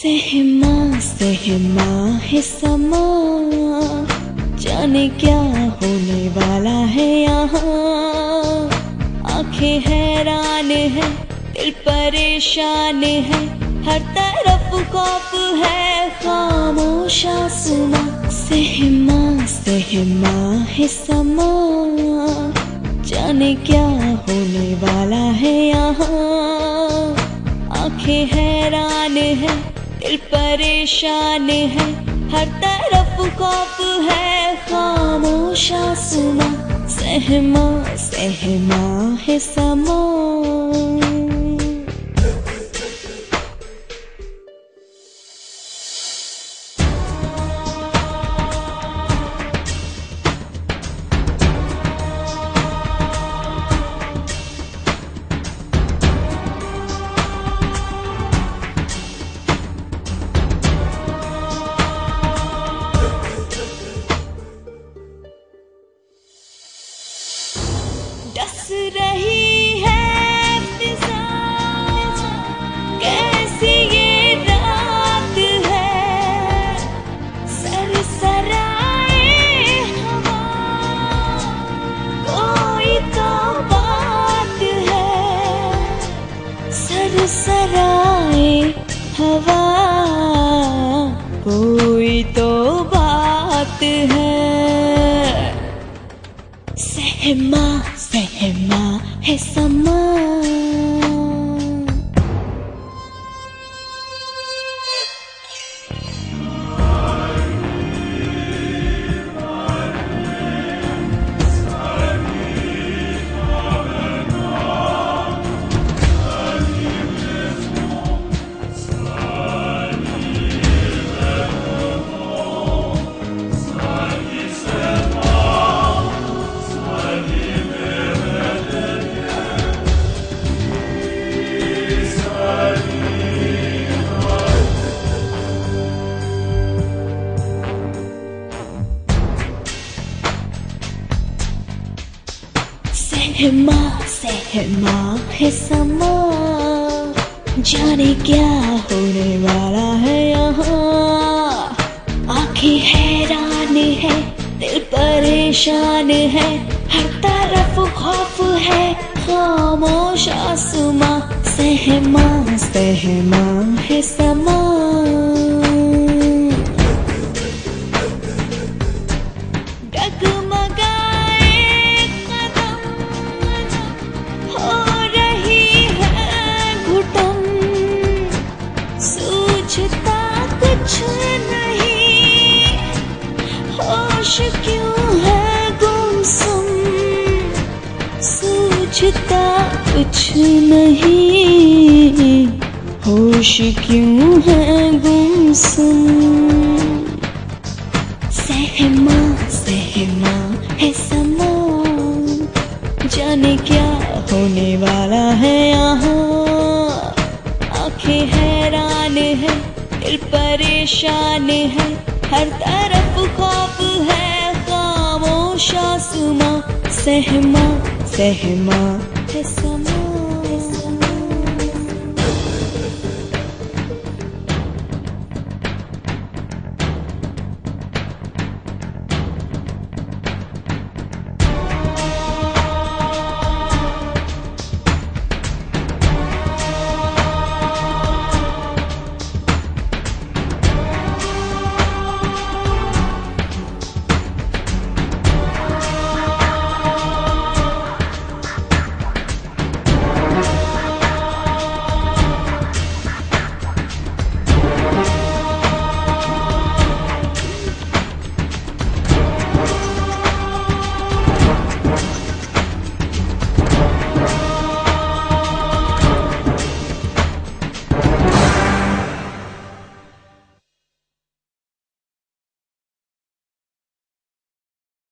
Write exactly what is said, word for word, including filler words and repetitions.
सहमा सहमा है समा, जाने क्या होने वाला है यहाँ। आंखें हैरान है, दिल परेशान है, हर तरफ खौफ है, खामोश आसमां। सहमा सहमा है समा, जाने क्या होने वाला है यहाँ। आंखें हैरान है, दिल परेशान है, हर तरफ खौफ है, खामोश आसमां। सहमा सहमा है समा। डस रही है फिजा, कैसी ये रात है। सरसराए हवा, कोई तो बात है। सरसराए हवा, कोई तो बात है। सहमा सहमा है समा। सहमा सहमा है समा, जाने क्या होने वाला है यहाँ। आंखें हैरान है, दिल परेशान है, हर तरफ खौफ है, खामोश आसमां। सहमा सहमा है समा। कुछ नहीं, होश क्यों है गुमसुम। सूझता कुछ नहीं, होश क्यों है गुमसुम। सहमा सहमा है समा, जाने क्या होने वाला है यहाँ। आंखें हैरान है, दिल परेशान है, हर तरफ खौफ है, खामोश आसमां। सहमा सहमा है समा।